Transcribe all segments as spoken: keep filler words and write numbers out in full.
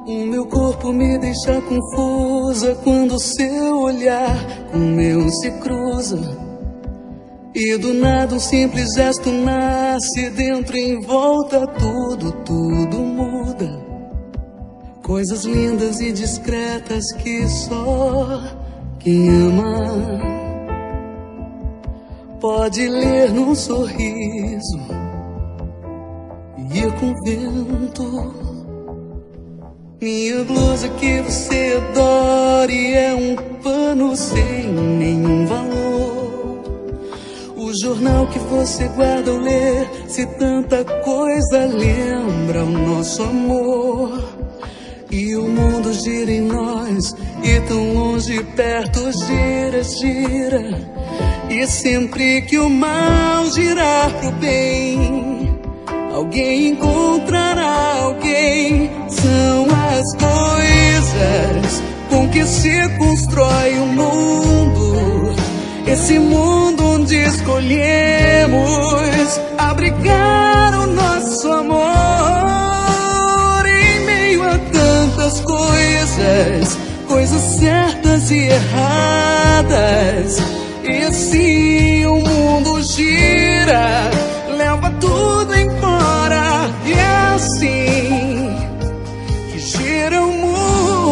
O meu corpo me deixa confusa quando seu olhar com o meu se cruza. E do nada um simples gesto nasce, dentro e em volta tudo, tudo muda. Coisas lindas e discretas que só quem ama pode ler num sorriso e ir com o vento. Minha blusa que você adore é um pano sem nenhum valor. O jornal que você guarda ao ler, se tanta coisa lembra o nosso amor. E o mundo gira em nós, e tão longe perto gira, gira. E sempre que o mal girar pro bem, alguém encontrará alguém. São as coisas com que se constrói o mundo, esse mundo onde escolhemos abrigar o nosso amor. Em meio a tantas coisas, coisas certas e erradas, e assim o mundo gira, leva tudo embora. E é assim que gira o mundo.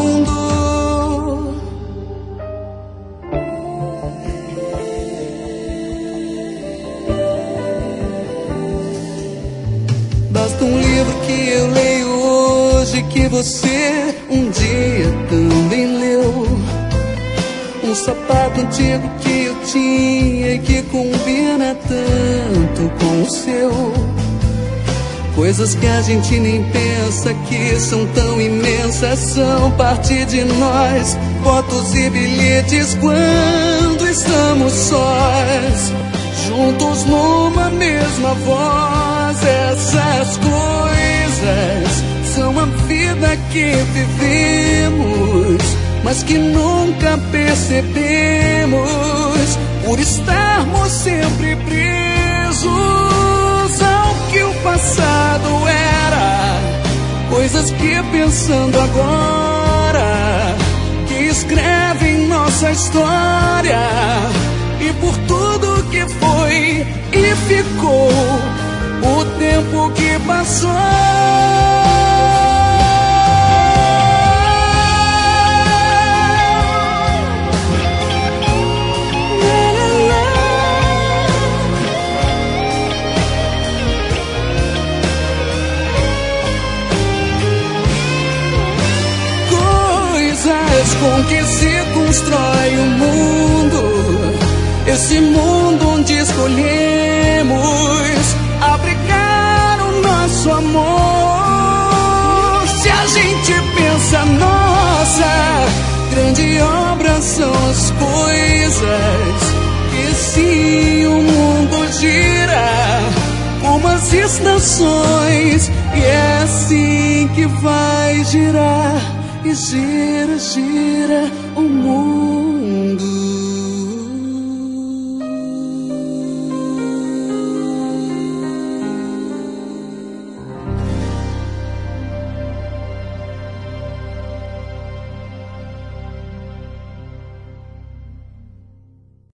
Basta um livro que eu leio hoje, que você um dia também leu. Um sapato antigo que eu tinha e que combina tanto com o seu. Coisas que a gente nem pensa que são tão imensas, são parte de nós. Fotos e bilhetes quando estamos sós, juntos numa mesma voz. Essas coisas são a vida que vivemos, mas que nunca percebemos, por estarmos sempre presos ao que o passado era. Coisas que pensando agora, que escrevem nossa história. E por tudo que foi e ficou, o tempo que passou. Com que se constrói o mundo, esse mundo onde escolhemos abrigar o nosso amor. Se a gente pensa, nossa, grande obra são as coisas que sim o mundo gira, como as estações, e é assim que vai girar. E gira, gira o mundo.